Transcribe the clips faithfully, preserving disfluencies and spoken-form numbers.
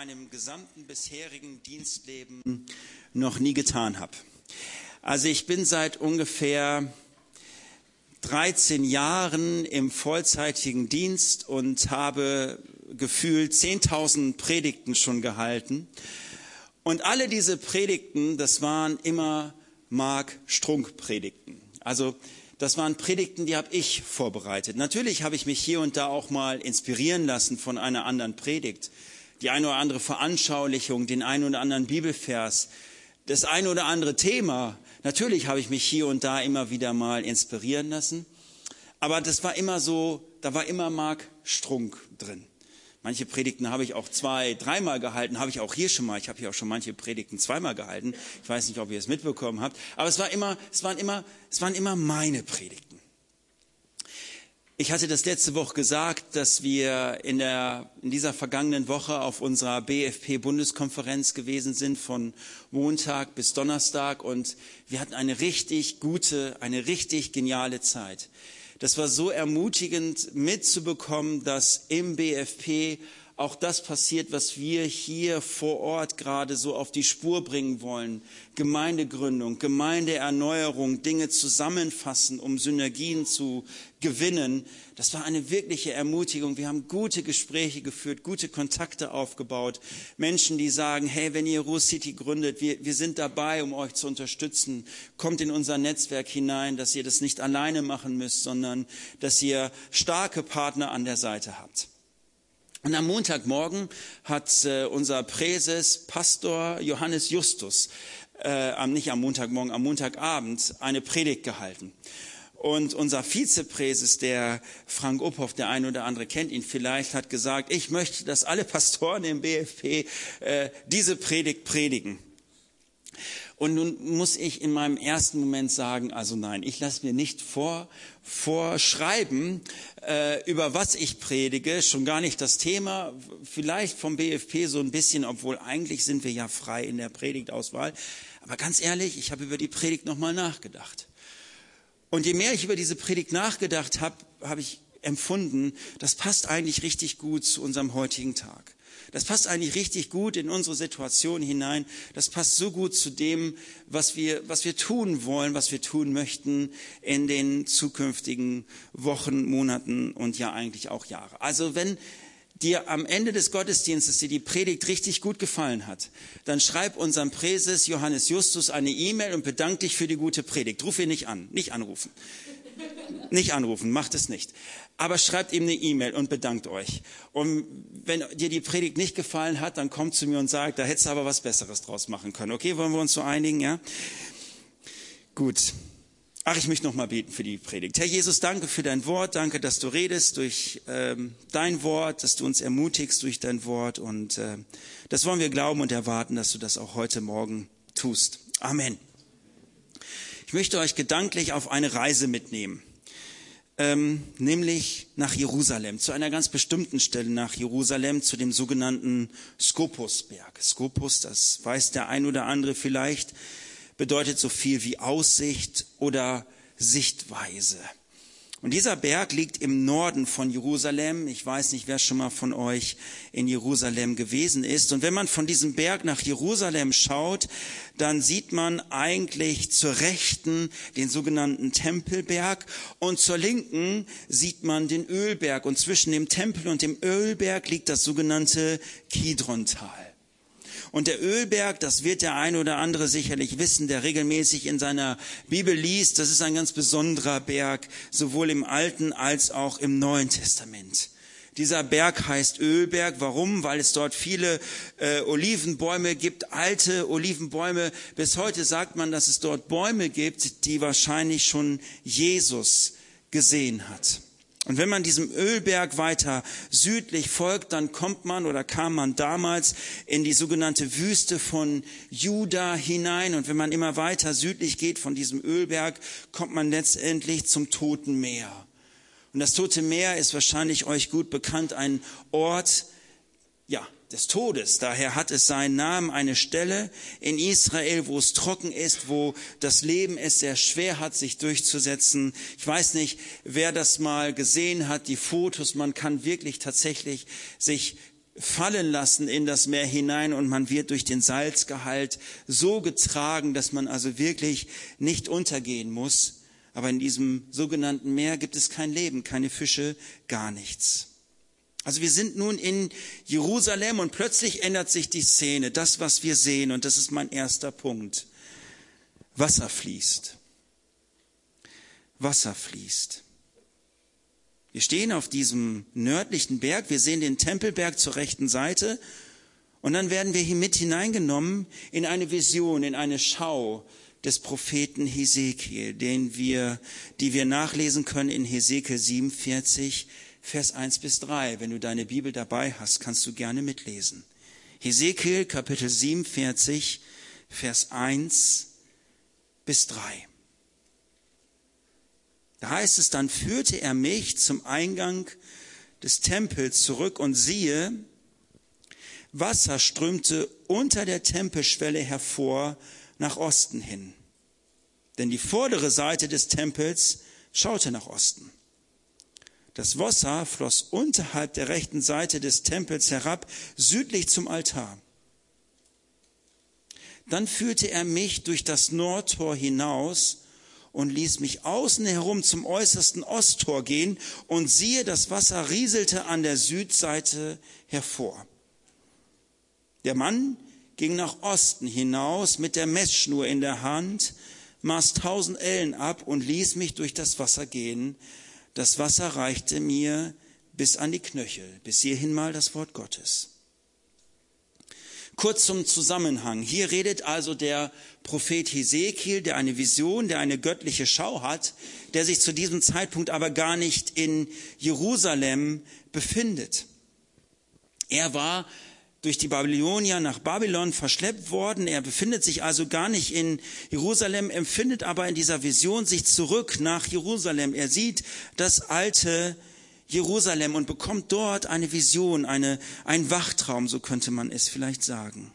meinem gesamten bisherigen Dienstleben noch nie getan habe. Also ich bin seit ungefähr dreizehn Jahren im vollzeitigen Dienst und habe gefühlt zehntausend Predigten schon gehalten. Und alle diese Predigten, das waren immer Mark Strunk-Predigten. Also das waren Predigten, die habe ich vorbereitet. Natürlich habe ich mich hier und da auch mal inspirieren lassen von einer anderen Predigt. Die eine oder andere Veranschaulichung, den einen oder anderen Bibelvers, das eine oder andere Thema. Natürlich habe ich mich hier und da immer wieder mal inspirieren lassen. Aber das war immer so, da war immer Mark Strunk drin. Manche Predigten habe ich auch zwei, dreimal gehalten, habe ich auch hier schon mal. Ich habe hier auch schon manche Predigten zweimal gehalten. Ich weiß nicht, ob ihr es mitbekommen habt. Aber es war immer, es waren immer, es waren immer meine Predigten. Ich hatte das letzte Woche gesagt, dass wir in der, in dieser vergangenen Woche auf unserer B F P-Bundeskonferenz gewesen sind, von Montag bis Donnerstag. Und wir hatten eine richtig gute, eine richtig geniale Zeit. Das war so ermutigend mitzubekommen, dass im B F P auch das passiert, was wir hier vor Ort gerade so auf die Spur bringen wollen. Gemeindegründung, Gemeindeerneuerung, Dinge zusammenfassen, um Synergien zu gewinnen. Das war eine wirkliche Ermutigung. Wir haben gute Gespräche geführt, gute Kontakte aufgebaut. Menschen, die sagen, hey, wenn ihr Ruhr City gründet, wir, wir sind dabei, um euch zu unterstützen. Kommt in unser Netzwerk hinein, dass ihr das nicht alleine machen müsst, sondern dass ihr starke Partner an der Seite habt. Und am Montagmorgen hat äh, unser Präses, Pastor Johannes Justus, äh, nicht am Montagmorgen, am Montagabend eine Predigt gehalten. Und unser Vizepräses, der Frank Uphoff, der eine oder andere kennt ihn vielleicht, hat gesagt, ich möchte, dass alle Pastoren im B F P äh, diese Predigt predigen. Und nun muss ich in meinem ersten Moment sagen, also nein, ich lasse mir nicht vor, vorschreiben, äh, über was ich predige, schon gar nicht das Thema, vielleicht vom B F P so ein bisschen, obwohl eigentlich sind wir ja frei in der Predigtauswahl. Aber ganz ehrlich, ich habe über die Predigt nochmal nachgedacht. Und je mehr ich über diese Predigt nachgedacht habe, habe ich empfunden, das passt eigentlich richtig gut zu unserem heutigen Tag. Das passt eigentlich richtig gut in unsere Situation hinein. Das passt so gut zu dem, was wir, was wir tun wollen, was wir tun möchten in den zukünftigen Wochen, Monaten und ja eigentlich auch Jahre. Also wenn dir am Ende des Gottesdienstes dir die Predigt richtig gut gefallen hat, dann schreib unserem Präses Johannes Justus eine E-Mail und bedank dich für die gute Predigt. Ruf ihn nicht an, nicht anrufen. Nicht anrufen, macht es nicht. Aber schreibt ihm eine E-Mail und bedankt euch. Und wenn dir die Predigt nicht gefallen hat, dann kommt zu mir und sagt, da hättest du aber was Besseres draus machen können. Okay, wollen wir uns so einigen, ja? Gut. Ach, ich möchte noch mal beten für die Predigt. Herr Jesus, danke für dein Wort. Danke, dass du redest durch ähm, dein Wort, dass du uns ermutigst durch dein Wort. Und äh, das wollen wir glauben und erwarten, dass du das auch heute Morgen tust. Amen. Ich möchte euch gedanklich auf eine Reise mitnehmen, ähm, nämlich nach Jerusalem, zu einer ganz bestimmten Stelle nach Jerusalem, zu dem sogenannten Skopusberg. Skopus, das weiß der ein oder andere vielleicht, bedeutet so viel wie Aussicht oder Sichtweise. Und dieser Berg liegt im Norden von Jerusalem. Ich weiß nicht, wer schon mal von euch in Jerusalem gewesen ist. Und wenn man von diesem Berg nach Jerusalem schaut, dann sieht man eigentlich zur Rechten den sogenannten Tempelberg und zur Linken sieht man den Ölberg. Und zwischen dem Tempel und dem Ölberg liegt das sogenannte Kidrontal. Und der Ölberg, das wird der eine oder andere sicherlich wissen, der regelmäßig in seiner Bibel liest, das ist ein ganz besonderer Berg, sowohl im Alten als auch im Neuen Testament. Dieser Berg heißt Ölberg. Warum? Weil es dort viele äh, Olivenbäume gibt, alte Olivenbäume. Bis heute sagt man, dass es dort Bäume gibt, die wahrscheinlich schon Jesus gesehen hat. Und wenn man diesem Ölberg weiter südlich folgt, dann kommt man oder kam man damals in die sogenannte Wüste von Juda hinein. Und wenn man immer weiter südlich geht von diesem Ölberg, kommt man letztendlich zum Toten Meer. Und das Tote Meer ist wahrscheinlich euch gut bekannt, ein Ort, ja, des Todes. Daher hat es seinen Namen, eine Stelle in Israel, wo es trocken ist, wo das Leben es sehr schwer hat, sich durchzusetzen. Ich weiß nicht, wer das mal gesehen hat, die Fotos. Man kann wirklich tatsächlich sich fallen lassen in das Meer hinein und man wird durch den Salzgehalt so getragen, dass man also wirklich nicht untergehen muss. Aber in diesem sogenannten Meer gibt es kein Leben, keine Fische, gar nichts. Also wir sind nun in Jerusalem und plötzlich ändert sich die Szene, das, was wir sehen. Und das ist mein erster Punkt. Wasser fließt. Wasser fließt. Wir stehen auf diesem nördlichen Berg, wir sehen den Tempelberg zur rechten Seite und dann werden wir hier mit hineingenommen in eine Vision, in eine Schau des Propheten Hesekiel, den wir, die wir nachlesen können in Hesekiel siebenundvierzig, Vers eins bis drei. Wenn du deine Bibel dabei hast, kannst du gerne mitlesen. Hesekiel Kapitel siebenundvierzig, Vers eins bis drei. Da heißt es, dann führte er mich zum Eingang des Tempels zurück und siehe, Wasser strömte unter der Tempelschwelle hervor nach Osten hin. Denn die vordere Seite des Tempels schaute nach Osten. Das Wasser floss unterhalb der rechten Seite des Tempels herab, südlich zum Altar. Dann führte er mich durch das Nordtor hinaus und ließ mich außen herum zum äußersten Osttor gehen und siehe, das Wasser rieselte an der Südseite hervor. Der Mann ging nach Osten hinaus mit der Messschnur in der Hand, maß tausend Ellen ab und ließ mich durch das Wasser gehen. Das Wasser reichte mir bis an die Knöchel, bis hierhin mal das Wort Gottes. Kurz zum Zusammenhang. Hier redet also der Prophet Hesekiel, der eine Vision, der eine göttliche Schau hat, der sich zu diesem Zeitpunkt aber gar nicht in Jerusalem befindet. Er war durch die Babylonier nach Babylon verschleppt worden. Er befindet sich also gar nicht in Jerusalem, empfindet aber in dieser Vision sich zurück nach Jerusalem. Er sieht das alte Jerusalem und bekommt dort eine Vision, eine, ein Wachtraum, so könnte man es vielleicht sagen.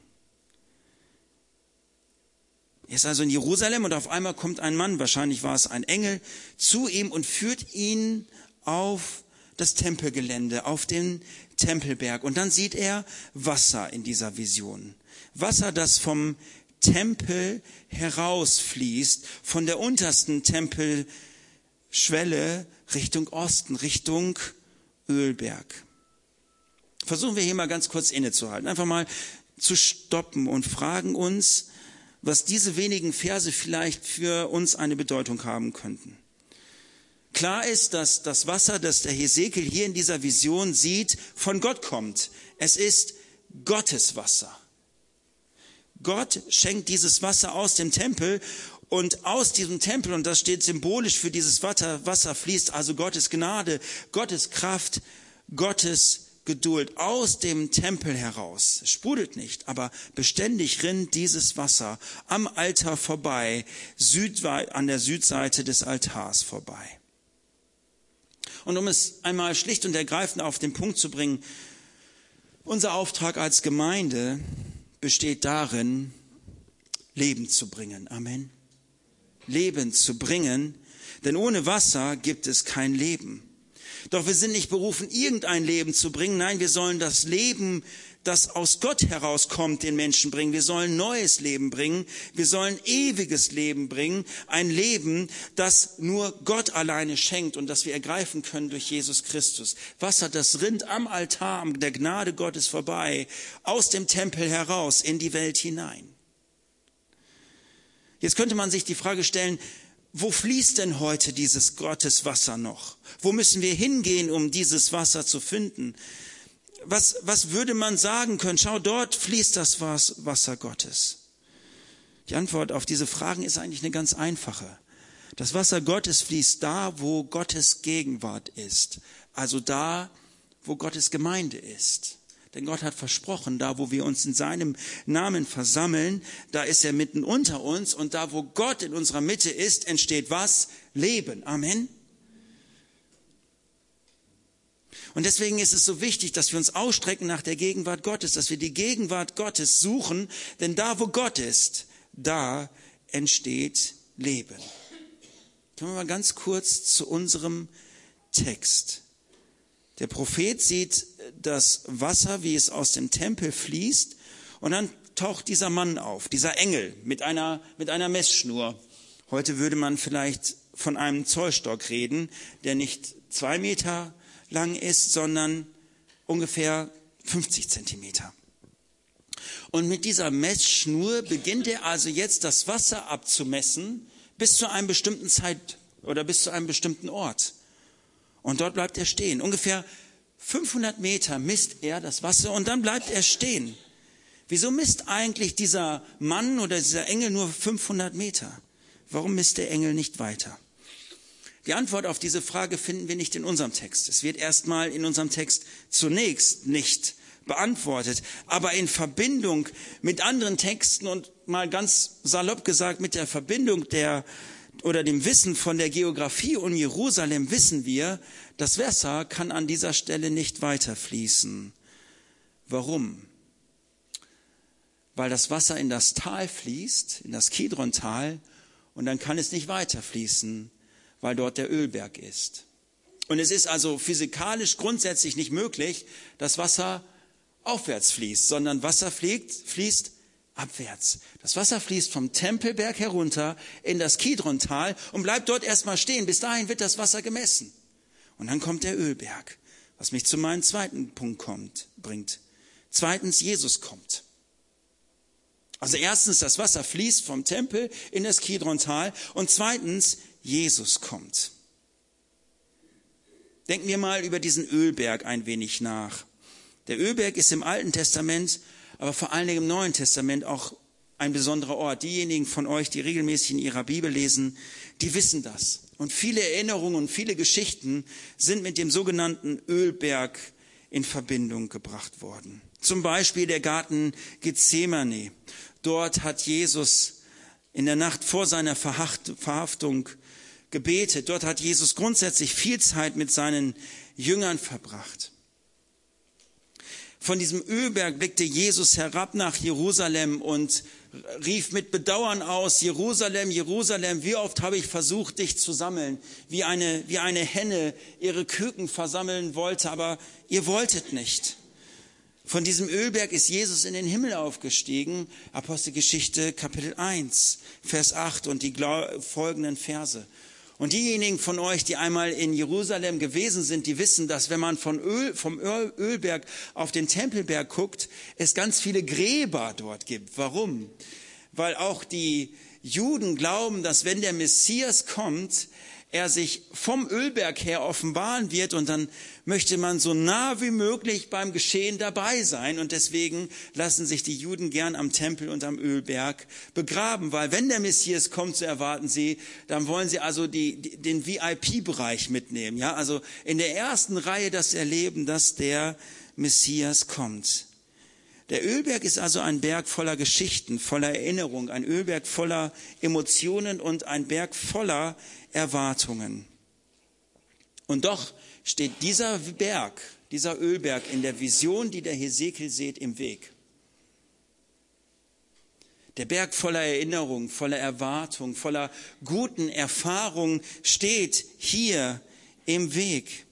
Er ist also in Jerusalem und auf einmal kommt ein Mann, wahrscheinlich war es ein Engel, zu ihm und führt ihn auf das Tempelgelände, auf den Tempelberg. Und dann sieht er Wasser in dieser Vision. Wasser, das vom Tempel herausfließt, von der untersten Tempelschwelle Richtung Osten, Richtung Ölberg. Versuchen wir hier mal ganz kurz innezuhalten, einfach mal zu stoppen und fragen uns, was diese wenigen Verse vielleicht für uns eine Bedeutung haben könnten. Klar ist, dass das Wasser, das der Hesekiel hier in dieser Vision sieht, von Gott kommt. Es ist Gottes Wasser. Gott schenkt dieses Wasser aus dem Tempel und aus diesem Tempel, und das steht symbolisch für dieses Wasser, Wasser fließt also Gottes Gnade, Gottes Kraft, Gottes Geduld aus dem Tempel heraus. Es sprudelt nicht, aber beständig rinnt dieses Wasser am Altar vorbei, südweit, an der Südseite des Altars vorbei. Und um es einmal schlicht und ergreifend auf den Punkt zu bringen, unser Auftrag als Gemeinde besteht darin, Leben zu bringen. Amen. Leben zu bringen, denn ohne Wasser gibt es kein Leben. Doch wir sind nicht berufen, irgendein Leben zu bringen. Nein, wir sollen das Leben, das aus Gott herauskommt, den Menschen bringen. Wir sollen neues Leben bringen. Wir sollen ewiges Leben bringen. Ein Leben, das nur Gott alleine schenkt und das wir ergreifen können durch Jesus Christus. Wasser, das rinnt am Altar, an der Gnade Gottes vorbei, aus dem Tempel heraus in die Welt hinein. Jetzt könnte man sich die Frage stellen, wo fließt denn heute dieses Gotteswasser noch? Wo müssen wir hingehen, um dieses Wasser zu finden? Was, was würde man sagen können? Schau, dort fließt das Wasser Gottes. Die Antwort auf diese Fragen ist eigentlich eine ganz einfache. Das Wasser Gottes fließt da, wo Gottes Gegenwart ist. Also da, wo Gottes Gemeinde ist. Denn Gott hat versprochen, da wo wir uns in seinem Namen versammeln, da ist er mitten unter uns. Und da wo Gott in unserer Mitte ist, entsteht was? Leben. Amen. Und deswegen ist es so wichtig, dass wir uns ausstrecken nach der Gegenwart Gottes, dass wir die Gegenwart Gottes suchen. Denn da wo Gott ist, da entsteht Leben. Kommen wir mal ganz kurz zu unserem Text. Der Prophet sieht das Wasser, wie es aus dem Tempel fließt, und dann taucht dieser Mann auf, dieser Engel mit einer, mit einer Messschnur. Heute würde man vielleicht von einem Zollstock reden, der nicht zwei Meter lang ist, sondern ungefähr fünfzig Zentimeter. Und mit dieser Messschnur beginnt er also jetzt das Wasser abzumessen bis zu einem bestimmten Zeit oder bis zu einem bestimmten Ort. Und dort bleibt er stehen. Ungefähr fünfhundert Meter misst er das Wasser und dann bleibt er stehen. Wieso misst eigentlich dieser Mann oder dieser Engel nur fünfhundert Meter? Warum misst der Engel nicht weiter? Die Antwort auf diese Frage finden wir nicht in unserem Text. Es wird erstmal in unserem Text zunächst nicht beantwortet, aber in Verbindung mit anderen Texten und mal ganz salopp gesagt mit der Verbindung der oder dem Wissen von der Geografie um Jerusalem wissen wir, das Wasser kann an dieser Stelle nicht weiterfließen. Warum? Weil das Wasser in das Tal fließt, in das Kidron-Tal, und dann kann es nicht weiterfließen, weil dort der Ölberg ist. Und es ist also physikalisch grundsätzlich nicht möglich, dass Wasser aufwärts fließt, sondern Wasser fließt, fließt abwärts. Das Wasser fließt vom Tempelberg herunter in das Kidron-Tal und bleibt dort erstmal stehen. Bis dahin wird das Wasser gemessen. Und dann kommt der Ölberg, was mich zu meinem zweiten Punkt kommt, bringt. Zweitens, Jesus kommt. Also erstens, das Wasser fließt vom Tempel in das Kidron-Tal und zweitens, Jesus kommt. Denken wir mal über diesen Ölberg ein wenig nach. Der Ölberg ist im Alten Testament, aber vor allen Dingen im Neuen Testament auch ein besonderer Ort. Diejenigen von euch, die regelmäßig in ihrer Bibel lesen, die wissen das. Und viele Erinnerungen und viele Geschichten sind mit dem sogenannten Ölberg in Verbindung gebracht worden. Zum Beispiel der Garten Gethsemane. Dort hat Jesus in der Nacht vor seiner Verhaftung gebetet. Dort hat Jesus grundsätzlich viel Zeit mit seinen Jüngern verbracht. Von diesem Ölberg blickte Jesus herab nach Jerusalem und rief mit Bedauern aus: Jerusalem, Jerusalem, wie oft habe ich versucht, dich zu sammeln, wie eine, wie eine Henne ihre Küken versammeln wollte, aber ihr wolltet nicht. Von diesem Ölberg ist Jesus in den Himmel aufgestiegen, Apostelgeschichte Kapitel eins, Vers acht und die folgenden Verse. Und diejenigen von euch, die einmal in Jerusalem gewesen sind, die wissen, dass wenn man von Öl, vom Ölberg auf den Tempelberg guckt, es ganz viele Gräber dort gibt. Warum? Weil auch die Juden glauben, dass wenn der Messias kommt, er sich vom Ölberg her offenbaren wird und dann möchte man so nah wie möglich beim Geschehen dabei sein. Und deswegen lassen sich die Juden gern am Tempel und am Ölberg begraben, weil wenn der Messias kommt, so erwarten sie, dann wollen sie also die, die, den V I P-Bereich mitnehmen. Ja, also in der ersten Reihe das erleben, dass der Messias kommt. Der Ölberg ist also ein Berg voller Geschichten, voller Erinnerung, ein Ölberg voller Emotionen und ein Berg voller Erwartungen. Und doch steht dieser Berg, dieser Ölberg in der Vision, die der Hesekiel sieht, im Weg. Der Berg voller Erinnerung, voller Erwartung, voller guten Erfahrung steht hier im Weg.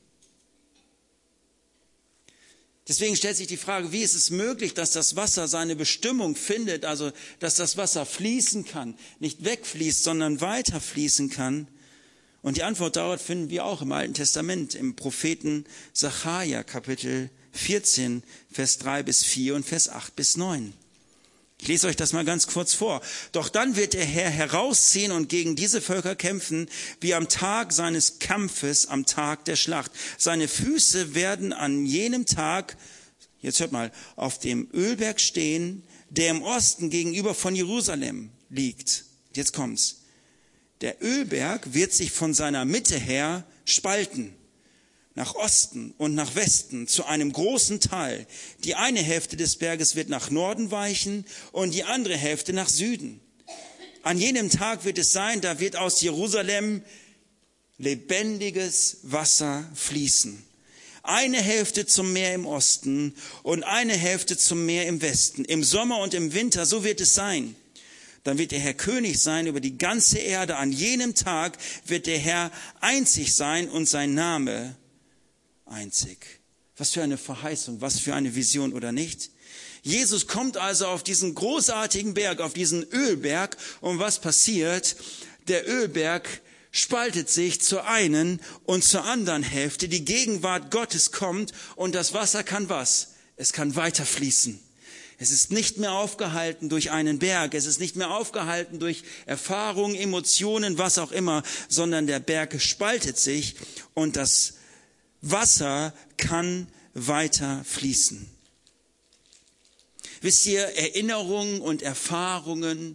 Deswegen stellt sich die Frage, wie ist es möglich, dass das Wasser seine Bestimmung findet, also dass das Wasser fließen kann, nicht wegfließt, sondern weiter fließen kann? Und die Antwort darauf finden wir auch im Alten Testament, im Propheten Sacharja, Kapitel vierzehn, Vers drei bis vier und Vers acht bis neun. Ich lese euch das mal ganz kurz vor. Doch dann wird der Herr herausziehen und gegen diese Völker kämpfen, wie am Tag seines Kampfes, am Tag der Schlacht. Seine Füße werden an jenem Tag, jetzt hört mal, auf dem Ölberg stehen, der im Osten gegenüber von Jerusalem liegt. Jetzt kommt's. Der Ölberg wird sich von seiner Mitte her spalten, nach Osten und nach Westen zu einem großen Teil. Die eine Hälfte des Berges wird nach Norden weichen und die andere Hälfte nach Süden. An jenem Tag wird es sein, da wird aus Jerusalem lebendiges Wasser fließen. Eine Hälfte zum Meer im Osten und eine Hälfte zum Meer im Westen. Im Sommer und im Winter, so wird es sein. Dann wird der Herr König sein über die ganze Erde. An jenem Tag wird der Herr einzig sein und sein Name einzig. Was für eine Verheißung, was für eine Vision, oder nicht? Jesus kommt also auf diesen großartigen Berg, auf diesen Ölberg. Und was passiert? Der Ölberg spaltet sich zur einen und zur anderen Hälfte. Die Gegenwart Gottes kommt und das Wasser kann was? Es kann weiter fließen. Es ist nicht mehr aufgehalten durch einen Berg, es ist nicht mehr aufgehalten durch Erfahrungen, Emotionen, was auch immer, sondern der Berg spaltet sich und das Wasser kann weiter fließen. Wisst ihr, Erinnerungen und Erfahrungen,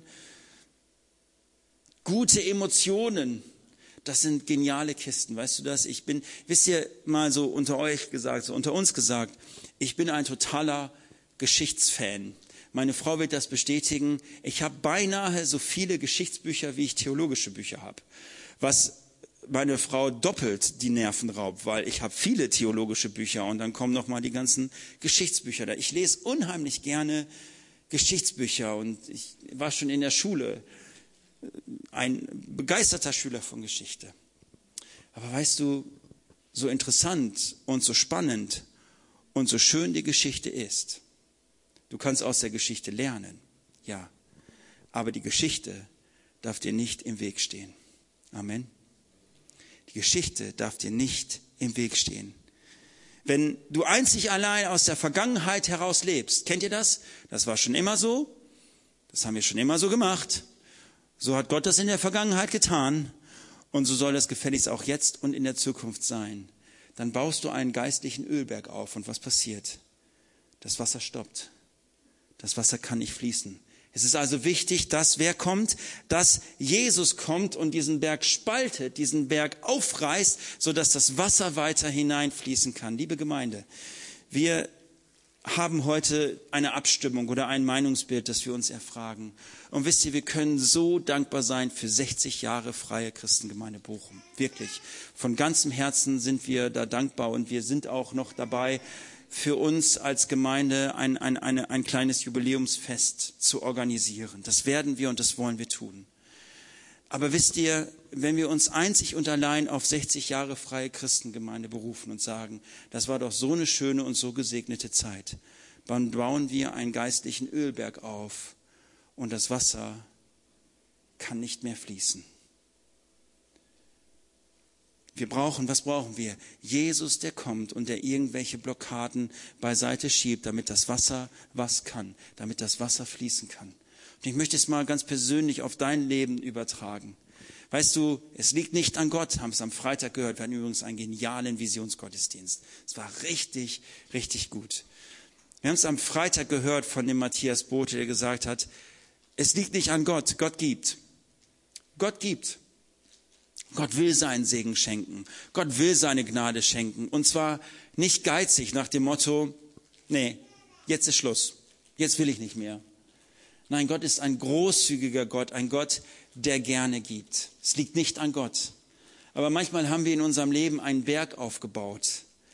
gute Emotionen, das sind geniale Kisten, weißt du das? Ich bin, wisst ihr, mal so unter euch gesagt, so unter uns gesagt, ich bin ein totaler Geschichtsfan. Meine Frau wird das bestätigen. Ich habe beinahe so viele Geschichtsbücher, wie ich theologische Bücher habe. Was meine Frau doppelt die Nerven raubt, weil ich habe viele theologische Bücher und dann kommen noch mal die ganzen Geschichtsbücher da. Ich lese unheimlich gerne Geschichtsbücher und ich war schon in der Schule ein begeisterter Schüler von Geschichte. Aber weißt du, so interessant und so spannend und so schön die Geschichte ist, du kannst aus der Geschichte lernen, ja, aber die Geschichte darf dir nicht im Weg stehen. Amen. Die Geschichte darf dir nicht im Weg stehen. Wenn du einzig allein aus der Vergangenheit heraus lebst, kennt ihr das? Das war schon immer so, das haben wir schon immer so gemacht. So hat Gott das in der Vergangenheit getan und so soll das gefälligst auch jetzt und in der Zukunft sein. Dann baust du einen geistlichen Ölberg auf und was passiert? Das Wasser stoppt. Das Wasser kann nicht fließen. Es ist also wichtig, dass wer kommt, dass Jesus kommt und diesen Berg spaltet, diesen Berg aufreißt, sodass das Wasser weiter hineinfließen kann. Liebe Gemeinde, wir haben heute eine Abstimmung oder ein Meinungsbild, das wir uns erfragen. Und wisst ihr, wir können so dankbar sein für sechzig Jahre Freie Christengemeinde Bochum. Wirklich. Von ganzem Herzen sind wir da dankbar und wir sind auch noch dabei, für uns als Gemeinde ein, ein, eine, ein kleines Jubiläumsfest zu organisieren. Das werden wir und das wollen wir tun. Aber wisst ihr, wenn wir uns einzig und allein auf sechzig Jahre Freie Christengemeinde berufen und sagen, das war doch so eine schöne und so gesegnete Zeit, dann bauen wir einen geistlichen Ölberg auf und das Wasser kann nicht mehr fließen. Wir brauchen, was brauchen wir? Jesus, der kommt und der irgendwelche Blockaden beiseite schiebt, damit das Wasser was kann, damit das Wasser fließen kann. Und ich möchte es mal ganz persönlich auf dein Leben übertragen. Weißt du, es liegt nicht an Gott, haben es am Freitag gehört. Wir hatten übrigens einen genialen Visionsgottesdienst. Es war richtig, richtig gut. Wir haben es am Freitag gehört von dem Matthias Bote, der gesagt hat, es liegt nicht an Gott, Gott gibt. Gott gibt. Gott will seinen Segen schenken. Gott will seine Gnade schenken. Und zwar nicht geizig nach dem Motto, nee, jetzt ist Schluss. Jetzt will ich nicht mehr. Nein, Gott ist ein großzügiger Gott, ein Gott, der gerne gibt. Es liegt nicht an Gott. Aber manchmal haben wir in unserem Leben einen Berg aufgebaut,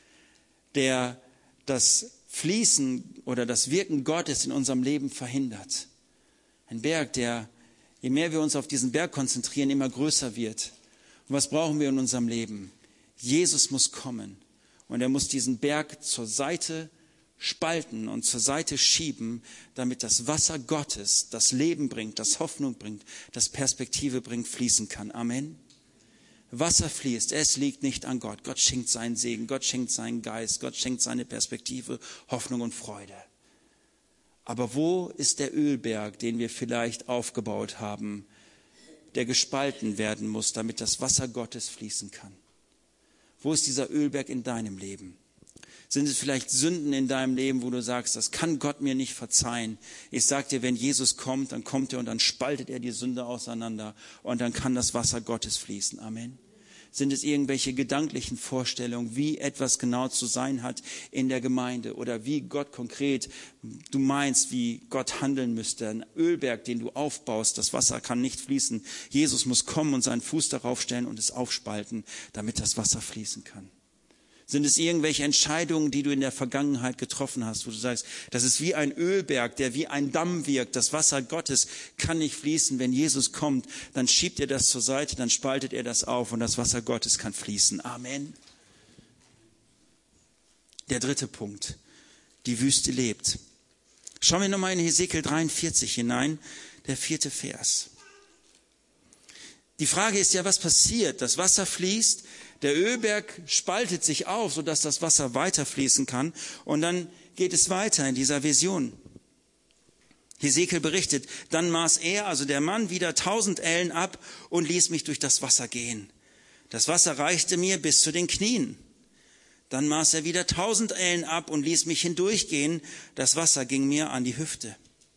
der das Fließen oder das Wirken Gottes in unserem Leben verhindert. Ein Berg, der, je mehr wir uns auf diesen Berg konzentrieren, immer größer wird. Und was brauchen wir in unserem Leben? Jesus muss kommen und er muss diesen Berg zur Seite spalten und zur Seite schieben, damit das Wasser Gottes, das Leben bringt, das Hoffnung bringt, das Perspektive bringt, fließen kann. Amen. Wasser fließt, es liegt nicht an Gott. Gott schenkt seinen Segen, Gott schenkt seinen Geist, Gott schenkt seine Perspektive, Hoffnung und Freude. Aber wo ist der Ölberg, den wir vielleicht aufgebaut haben, der gespalten werden muss, damit das Wasser Gottes fließen kann? Wo ist dieser Ölberg in deinem Leben? Sind es vielleicht Sünden in deinem Leben, wo du sagst, das kann Gott mir nicht verzeihen? Ich sage dir, wenn Jesus kommt, dann kommt er und dann spaltet er die Sünde auseinander und dann kann das Wasser Gottes fließen. Amen. Sind es irgendwelche gedanklichen Vorstellungen, wie etwas genau zu sein hat in der Gemeinde oder wie Gott konkret, du meinst, wie Gott handeln müsste? Ein Ölberg, den du aufbaust, das Wasser kann nicht fließen. Jesus muss kommen und seinen Fuß darauf stellen und es aufspalten, damit das Wasser fließen kann. Sind es irgendwelche Entscheidungen, die du in der Vergangenheit getroffen hast, wo du sagst, das ist wie ein Ölberg, der wie ein Damm wirkt. Das Wasser Gottes kann nicht fließen. Wenn Jesus kommt, dann schiebt er das zur Seite, dann spaltet er das auf und das Wasser Gottes kann fließen. Amen. Der dritte Punkt. Die Wüste lebt. Schauen wir nochmal in Hesekiel dreiundvierzig hinein, der vierte Vers. Die Frage ist ja, was passiert? Das Wasser fließt, der Ölberg spaltet sich auf, sodass das Wasser weiterfließen kann. Und dann geht es weiter in dieser Vision. Hesekiel berichtet, dann maß er, also der Mann, wieder tausend Ellen ab und ließ mich durch das Wasser gehen. Das Wasser reichte mir bis zu den Knien. Dann maß er wieder tausend Ellen ab und ließ mich hindurchgehen. Das Wasser ging mir an die Hüfte.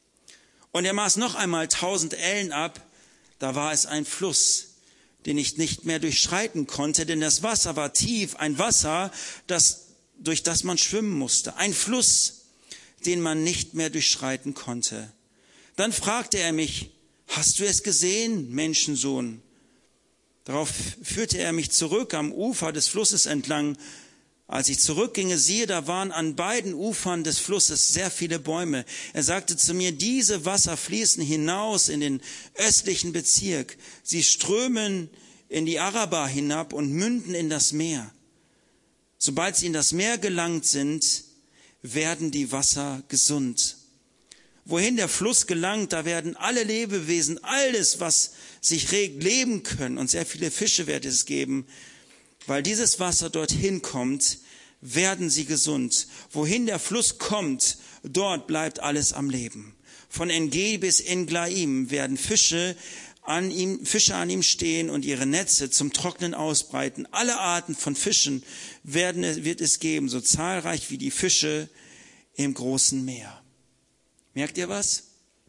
Und er maß noch einmal tausend Ellen ab. Da war es ein Fluss, den ich nicht mehr durchschreiten konnte, denn das Wasser war tief, ein Wasser, das, durch das man schwimmen musste. Ein Fluss, den man nicht mehr durchschreiten konnte. Dann fragte er mich, hast du es gesehen, Menschensohn? Darauf führte er mich zurück am Ufer des Flusses entlang. Als ich zurückginge, siehe, da waren an beiden Ufern des Flusses sehr viele Bäume. Er sagte zu mir, diese Wasser fließen hinaus in den östlichen Bezirk. Sie strömen in die Araba hinab und münden in das Meer. Sobald sie in das Meer gelangt sind, werden die Wasser gesund. Wohin der Fluss gelangt, da werden alle Lebewesen, alles, was sich regt, leben können. Und sehr viele Fische wird es geben. Weil dieses Wasser dorthin kommt, werden sie gesund. Wohin der Fluss kommt, dort bleibt alles am Leben. Von En-Gedi bis Englaim werden Fische an ihm, Fische an ihm stehen und ihre Netze zum Trocknen ausbreiten. Alle Arten von Fischen werden, wird es geben, so zahlreich wie die Fische im großen Meer. Merkt ihr was?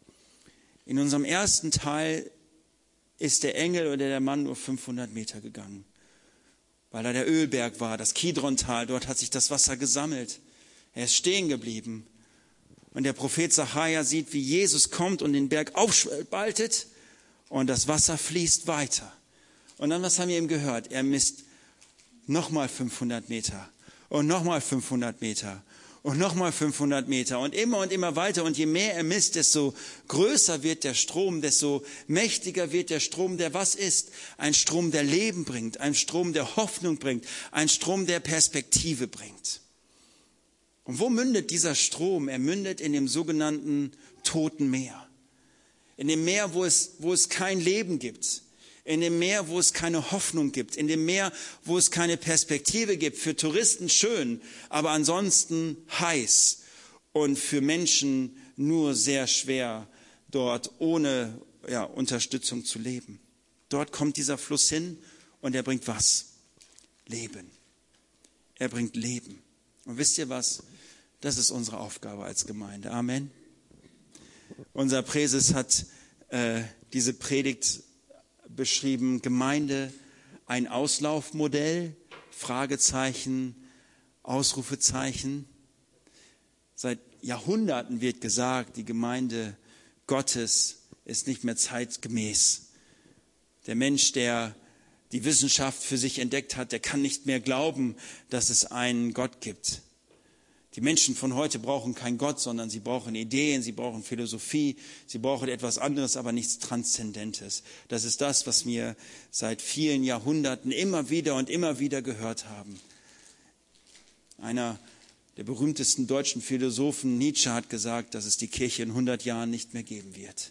In unserem ersten Teil ist der Engel oder der Mann nur fünfhundert Meter gegangen. Weil da der Ölberg war, das Kidron-Tal, dort hat sich das Wasser gesammelt. Er ist stehen geblieben. Und der Prophet Sacharja sieht, wie Jesus kommt und den Berg aufspaltet und das Wasser fließt weiter. Und dann, was haben wir ihm gehört? Er misst nochmal fünfhundert Meter und nochmal fünfhundert Meter und nochmal fünfhundert Meter und immer und immer weiter. Und je mehr er misst, desto größer wird der Strom, desto mächtiger wird der Strom, der was ist? Ein Strom, der Leben bringt, ein Strom, der Hoffnung bringt, ein Strom, der Perspektive bringt. Und wo mündet dieser Strom? Er mündet in dem sogenannten Toten Meer. In dem Meer, wo es, wo es kein Leben gibt. In dem Meer, wo es keine Hoffnung gibt. In dem Meer, wo es keine Perspektive gibt. Für Touristen schön, aber ansonsten heiß. Und für Menschen nur sehr schwer, dort ohne ja, Unterstützung zu leben. Dort kommt dieser Fluss hin und er bringt was? Leben. Er bringt Leben. Und wisst ihr was? Das ist unsere Aufgabe als Gemeinde. Amen. Unser Präses hat äh, diese Predigt beschrieben, Gemeinde, ein Auslaufmodell, Fragezeichen, Ausrufezeichen. Seit Jahrhunderten wird gesagt, die Gemeinde Gottes ist nicht mehr zeitgemäß. Der Mensch, der die Wissenschaft für sich entdeckt hat, der kann nicht mehr glauben, dass es einen Gott gibt. Die Menschen von heute brauchen keinen Gott, sondern sie brauchen Ideen, sie brauchen Philosophie, sie brauchen etwas anderes, aber nichts Transzendentes. Das ist das, was wir seit vielen Jahrhunderten immer wieder und immer wieder gehört haben. Einer der berühmtesten deutschen Philosophen, Nietzsche, hat gesagt, dass es die Kirche in hundert Jahren nicht mehr geben wird.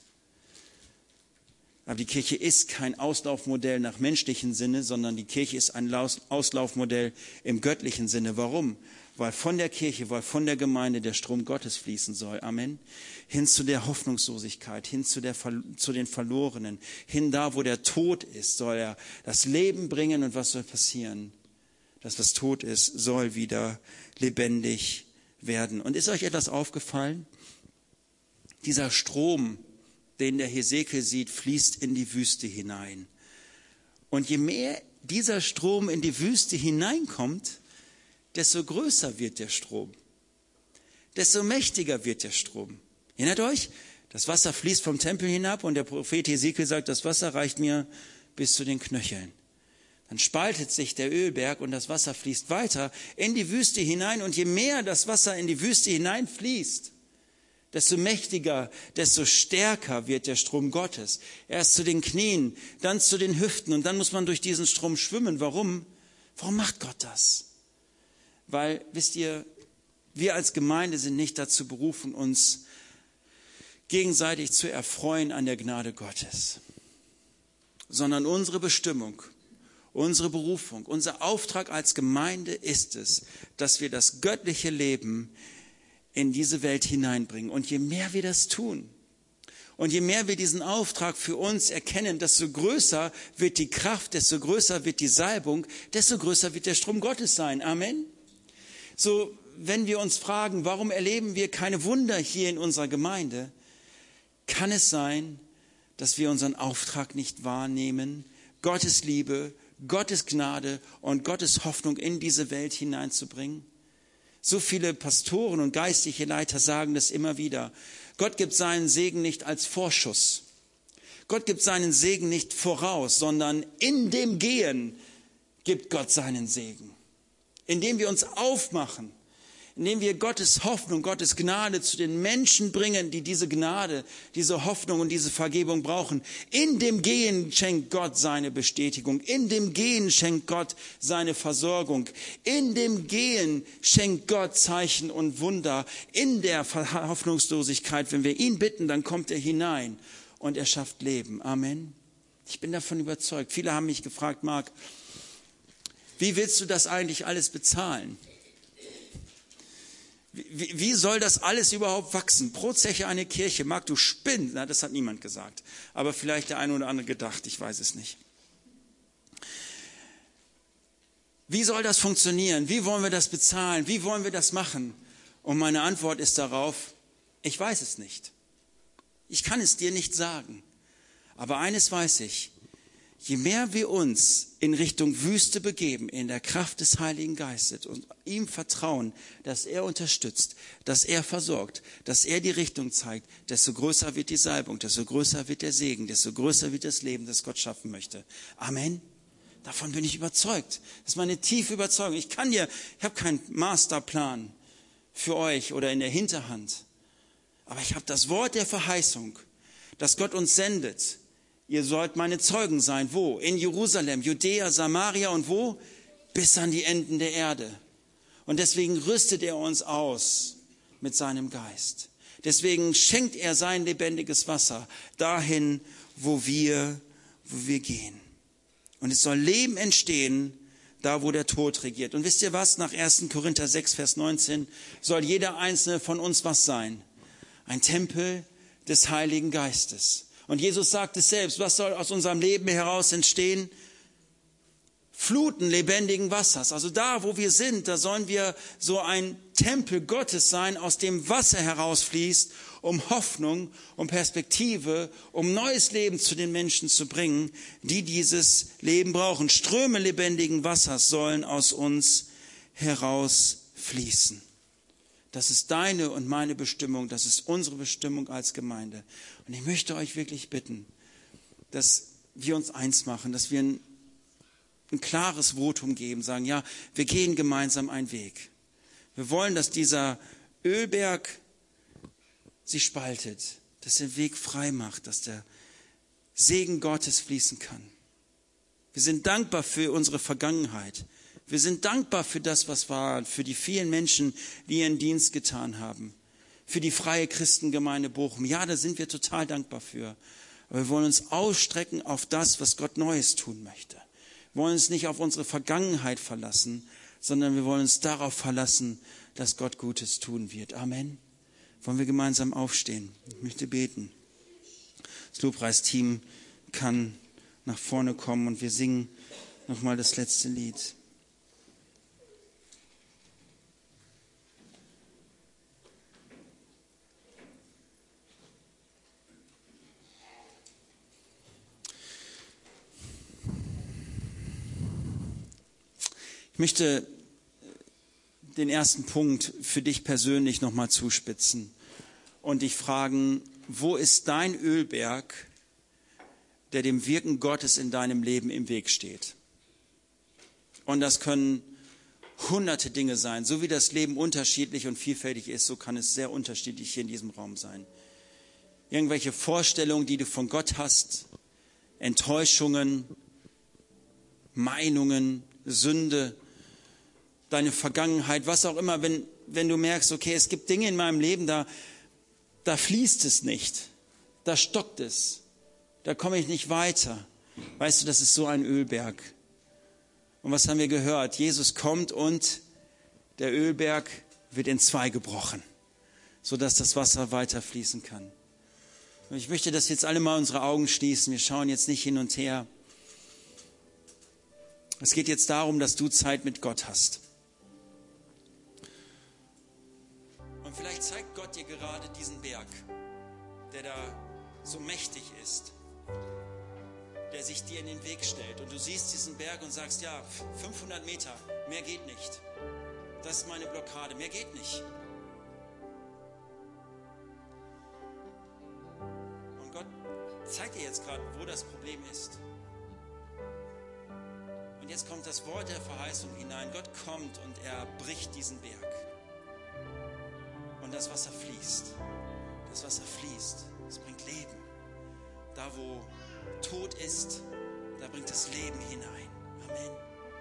Aber die Kirche ist kein Auslaufmodell nach menschlichem Sinne, sondern die Kirche ist ein Auslaufmodell im göttlichen Sinne. Warum? Weil von der Kirche, weil von der Gemeinde der Strom Gottes fließen soll. Amen. Hin zu der Hoffnungslosigkeit, hin zu, der, zu den Verlorenen, hin da, wo der Tod ist, soll er das Leben bringen. Und was soll passieren? Das, was tot ist, soll wieder lebendig werden. Und ist euch etwas aufgefallen? Dieser Strom, den der Hesekiel sieht, fließt in die Wüste hinein. Und je mehr dieser Strom in die Wüste hineinkommt, desto größer wird der Strom. Desto mächtiger wird der Strom. Erinnert euch? Das Wasser fließt vom Tempel hinab und der Prophet Hesekiel sagt, das Wasser reicht mir bis zu den Knöcheln. Dann spaltet sich der Ölberg und das Wasser fließt weiter in die Wüste hinein. Und je mehr das Wasser in die Wüste hineinfließt, desto mächtiger, desto stärker wird der Strom Gottes. Erst zu den Knien, dann zu den Hüften und dann muss man durch diesen Strom schwimmen. Warum? Warum macht Gott das? Weil, wisst ihr, Wir als Gemeinde sind nicht dazu berufen, uns gegenseitig zu erfreuen an der Gnade Gottes, sondern unsere Bestimmung, unsere Berufung, unser Auftrag als Gemeinde ist es, dass wir das göttliche Leben in diese Welt hineinbringen. Und je mehr wir das tun und je mehr wir diesen Auftrag für uns erkennen, desto größer wird die Kraft, desto größer wird die Salbung, desto größer wird der Strom Gottes sein. Amen. So, wenn wir uns fragen, warum erleben wir keine Wunder hier in unserer Gemeinde, kann es sein, dass wir unseren Auftrag nicht wahrnehmen, Gottes Liebe, Gottes Gnade und Gottes Hoffnung in diese Welt hineinzubringen? So viele Pastoren und geistliche Leiter sagen das immer wieder. Gott gibt seinen Segen nicht als Vorschuss. Gott gibt seinen Segen nicht voraus, sondern in dem Gehen gibt Gott seinen Segen. Indem wir uns aufmachen, indem wir Gottes Hoffnung, Gottes Gnade zu den Menschen bringen, die diese Gnade, diese Hoffnung und diese Vergebung brauchen. In dem Gehen schenkt Gott seine Bestätigung. In dem Gehen schenkt Gott seine Versorgung. In dem Gehen schenkt Gott Zeichen und Wunder. In der Hoffnungslosigkeit, wenn wir ihn bitten, dann kommt er hinein und er schafft Leben. Amen. Ich bin davon überzeugt. Viele haben mich gefragt, Marc, wie willst du das eigentlich alles bezahlen? Wie, wie soll das alles überhaupt wachsen? Pro Zeche eine Kirche. Marc, du spinnst. Na, das hat niemand gesagt. Aber vielleicht der eine oder andere gedacht. Ich weiß es nicht. Wie soll das funktionieren? Wie wollen wir das bezahlen? Wie wollen wir das machen? Und meine Antwort ist darauf, ich weiß es nicht. Ich kann es dir nicht sagen. Aber eines weiß ich. Je mehr wir uns in Richtung Wüste begeben, in der Kraft des Heiligen Geistes und ihm vertrauen, dass er unterstützt, dass er versorgt, dass er die Richtung zeigt, desto größer wird die Salbung, desto größer wird der Segen, desto größer wird das Leben, das Gott schaffen möchte. Amen. Davon bin ich überzeugt. Das ist meine tiefe Überzeugung. Ich kann dir, ich habe keinen Masterplan für euch oder in der Hinterhand, aber ich habe das Wort der Verheißung, dass Gott uns sendet. Ihr sollt meine Zeugen sein. Wo? In Jerusalem, Judäa, Samaria und wo? Bis an die Enden der Erde. Und deswegen rüstet er uns aus mit seinem Geist. Deswegen schenkt er sein lebendiges Wasser dahin, wo wir, wo wir gehen. Und es soll Leben entstehen, da wo der Tod regiert. Und wisst ihr was? Nach ersten Korinther sechs, Vers neunzehn soll jeder einzelne von uns was sein? Ein Tempel des Heiligen Geistes. Und Jesus sagt es selbst, was soll aus unserem Leben heraus entstehen? Fluten lebendigen Wassers. Also da, wo wir sind, da sollen wir so ein Tempel Gottes sein, aus dem Wasser herausfließt, um Hoffnung, um Perspektive, um neues Leben zu den Menschen zu bringen, die dieses Leben brauchen. Ströme lebendigen Wassers sollen aus uns herausfließen. Das ist deine und meine Bestimmung, das ist unsere Bestimmung als Gemeinde. Und ich möchte euch wirklich bitten, dass wir uns eins machen, dass wir ein, ein klares Votum geben, sagen, ja, wir gehen gemeinsam einen Weg. Wir wollen, dass dieser Ölberg sich spaltet, dass der Weg frei macht, dass der Segen Gottes fließen kann. Wir sind dankbar für unsere Vergangenheit. Wir sind dankbar für das, was war, für die vielen Menschen, die ihren Dienst getan haben, für die freie Christengemeinde Bochum. Ja, da sind wir total dankbar für. Aber wir wollen uns ausstrecken auf das, was Gott Neues tun möchte. Wir wollen uns nicht auf unsere Vergangenheit verlassen, sondern wir wollen uns darauf verlassen, dass Gott Gutes tun wird. Amen. Wollen wir gemeinsam aufstehen? Ich möchte beten. Das Lobpreisteam kann nach vorne kommen und wir singen nochmal das letzte Lied. Ich möchte den ersten Punkt für dich persönlich nochmal zuspitzen und dich fragen, wo ist dein Ölberg, der dem Wirken Gottes in deinem Leben im Weg steht? Und das können hunderte Dinge sein. So wie das Leben unterschiedlich und vielfältig ist, so kann es sehr unterschiedlich hier in diesem Raum sein. Irgendwelche Vorstellungen, die du von Gott hast, Enttäuschungen, Meinungen, Sünde, deine Vergangenheit, was auch immer, wenn wenn du merkst, okay, es gibt Dinge in meinem Leben, da, da fließt es nicht, da stockt es, da komme ich nicht weiter. Weißt du, das ist so ein Ölberg. Und was haben wir gehört? Jesus kommt und der Ölberg wird in zwei gebrochen, sodass das Wasser weiter fließen kann. Und ich möchte, dass wir jetzt alle mal unsere Augen schließen. Wir schauen jetzt nicht hin und her. Es geht jetzt darum, dass du Zeit mit Gott hast. Und vielleicht zeigt Gott dir gerade diesen Berg, der da so mächtig ist, der sich dir in den Weg stellt. Und du siehst diesen Berg und sagst, ja, fünfhundert Meter, mehr geht nicht. Das ist meine Blockade, mehr geht nicht. Und Gott zeigt dir jetzt gerade, wo das Problem ist. Und jetzt kommt das Wort der Verheißung hinein. Gott kommt und er bricht diesen Berg. Und das Wasser fließt. Das Wasser fließt. Es bringt Leben. Da, wo Tod ist, da bringt das Leben hinein. Amen.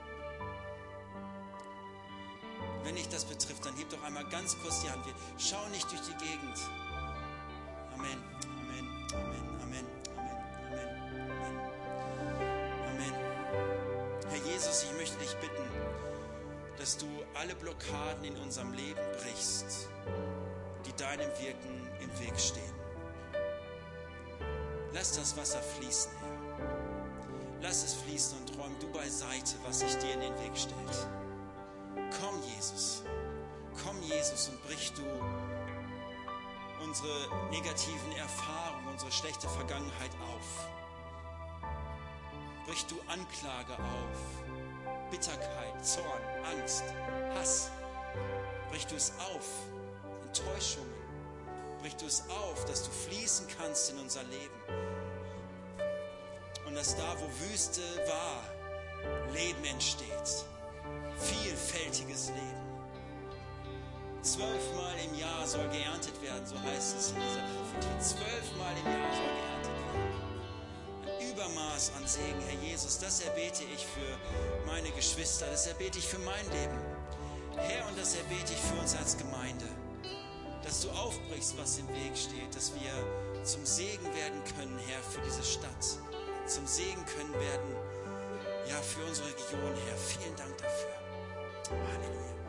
Wenn dich das betrifft, dann heb doch einmal ganz kurz die Hand. Wir schauen nicht durch die Gegend. Amen. Amen. Amen. Amen. Amen. Amen. Amen. Herr Jesus, ich möchte dich bitten, dass du alle Blockaden in unserem Leben brichst, die deinem Wirken im Weg stehen. Lass das Wasser fließen, Herr. Lass es fließen und räum du beiseite, was sich dir in den Weg stellt. Komm, Jesus. Komm, Jesus, und brich du unsere negativen Erfahrungen, unsere schlechte Vergangenheit auf. Brich du Anklage auf, Bitterkeit, Zorn, Angst, Hass. Brich du es auf, Enttäuschungen. Brich du es auf, dass du fließen kannst in unser Leben. Und dass da, wo Wüste war, Leben entsteht. Vielfältiges Leben. Zwölfmal im Jahr soll geerntet werden, so heißt es in dieser Prophetie. Zwölfmal im Jahr soll geerntet werden. Ein Übermaß an Segen, Herr Jesus, das erbete ich für meine Geschwister, das erbete ich für mein Leben. Herr, und das erbete ich für uns als Gemeinde. Dass du aufbrichst, was im Weg steht, dass wir zum Segen werden können, Herr, für diese Stadt. Zum Segen können werden, ja, für unsere Region, Herr. Vielen Dank dafür. Halleluja.